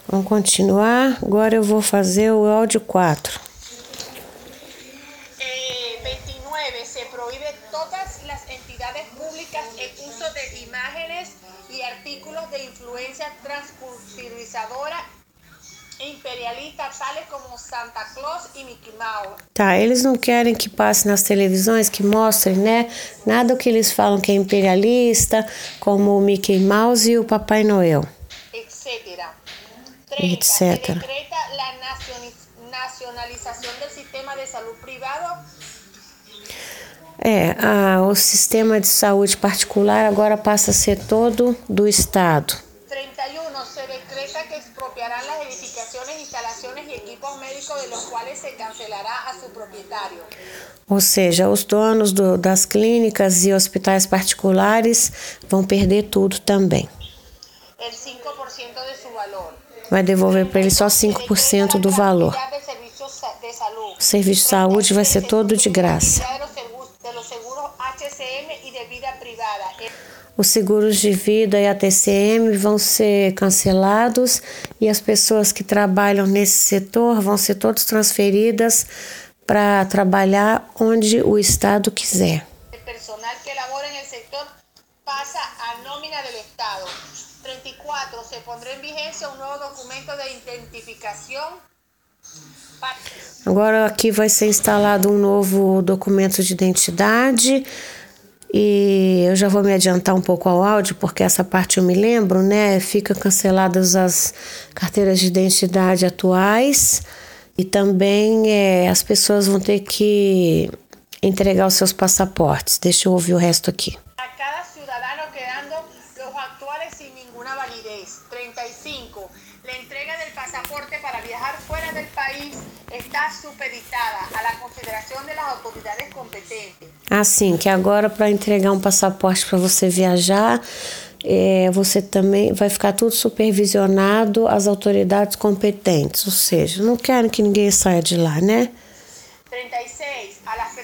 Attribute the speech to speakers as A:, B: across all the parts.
A: Vamos continuar. Agora eu vou fazer o áudio 4.
B: 29. Se prohíbe todas las entidades públicas el uso de imágenes y artículos de influencia transculturizadora imperialista, tales como Santa Claus e Mickey Mouse.
A: Tá, eles não querem que passe nas televisões, que mostrem, né? Nada que eles falam que é imperialista, como o Mickey Mouse e o Papai Noel.
B: Etcétera. 30.
A: Etc.
B: Se decreta la nacionalización del sistema de salud privado.
A: O sistema de saúde particular agora passa a ser todo do Estado.
B: 31. Se decreta que expropiarán las edificaciones, instalaciones y equipos médicos de los cuales se cancelará a su propietario.
A: Ou seja, os donos das clínicas e hospitais particulares vão perder tudo também.
B: El 5% de su valor.
A: Vai devolver para eles só 5% do valor. O serviço de saúde vai ser todo de graça. Os seguros de vida e a TCM vão ser cancelados e as pessoas que trabalham nesse setor vão ser todas transferidas para trabalhar onde o Estado quiser.
B: O personal que labora no setor passa a nómina do Estado. 34. Se pondrá em vigência um novo documento de identificação.
A: Agora aqui vai ser instalado um novo documento de identidade. E eu já vou me adiantar um pouco ao áudio, porque essa parte eu me lembro, né? Fica canceladas as carteiras de identidade atuais e também as pessoas vão ter que entregar os seus passaportes. Deixa eu ouvir o resto aqui.
B: A cada cidadão quedando os atuais sem nenhuma validez. 35. La entrega del pasaporte para viajar fuera del país está supeditada a la consideración de las autoridades competentes.
A: Assim, que agora para entregar um passaporte para você viajar, você também vai ficar tudo supervisionado às autoridades competentes, ou seja, não querem que ninguém saia de lá, né?
B: 36. A las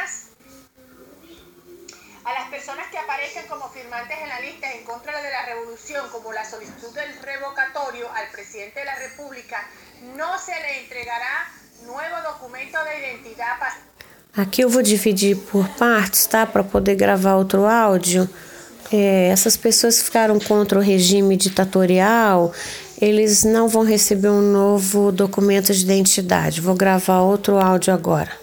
B: personas que aparezcan como firmantes en la lista en contra de la revolución, como la solicitud del revocatorio al presidente de la República, no se le entregará nuevo documento de identidad.
A: Aqui eu vou dividir por partes, tá? Para poder gravar outro áudio. Essas pessoas que ficaram contra o regime ditatorial, eles não vão receber um novo documento de identidade. Vou gravar outro áudio agora.